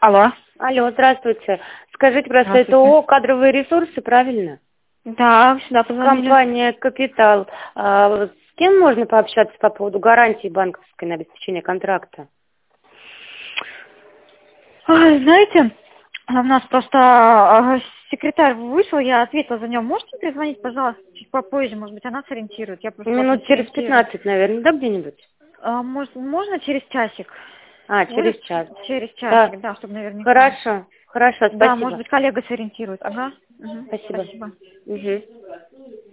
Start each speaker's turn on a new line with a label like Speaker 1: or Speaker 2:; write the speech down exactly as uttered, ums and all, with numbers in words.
Speaker 1: Алло.
Speaker 2: Алло, здравствуйте. Скажите, просто это
Speaker 1: Здравствуйте.
Speaker 2: ООО «Кадровые ресурсы», правильно?
Speaker 1: Да, сюда позвонили.
Speaker 2: Компания «Капитал». А, вот с кем можно пообщаться по поводу гарантии банковской на обеспечение контракта?
Speaker 1: Ой, знаете, у нас просто а, секретарь вышел, я ответила за него. Можете перезвонить, пожалуйста, чуть попозже, может быть, она сориентирует. Я просто вас не
Speaker 2: Минут через
Speaker 1: сориентирую.
Speaker 2: пятнадцать, наверное, да, где-нибудь?
Speaker 1: А, может, можно через часик?
Speaker 2: А, через
Speaker 1: Может,
Speaker 2: час.
Speaker 1: через
Speaker 2: Да.
Speaker 1: часик, да, чтобы наверняка.
Speaker 2: Хорошо, хорошо,
Speaker 1: Да, может
Speaker 2: спасибо.
Speaker 1: быть, коллега сориентирует. Ага. Мгм,
Speaker 2: Спасибо.
Speaker 1: спасибо.
Speaker 2: Угу.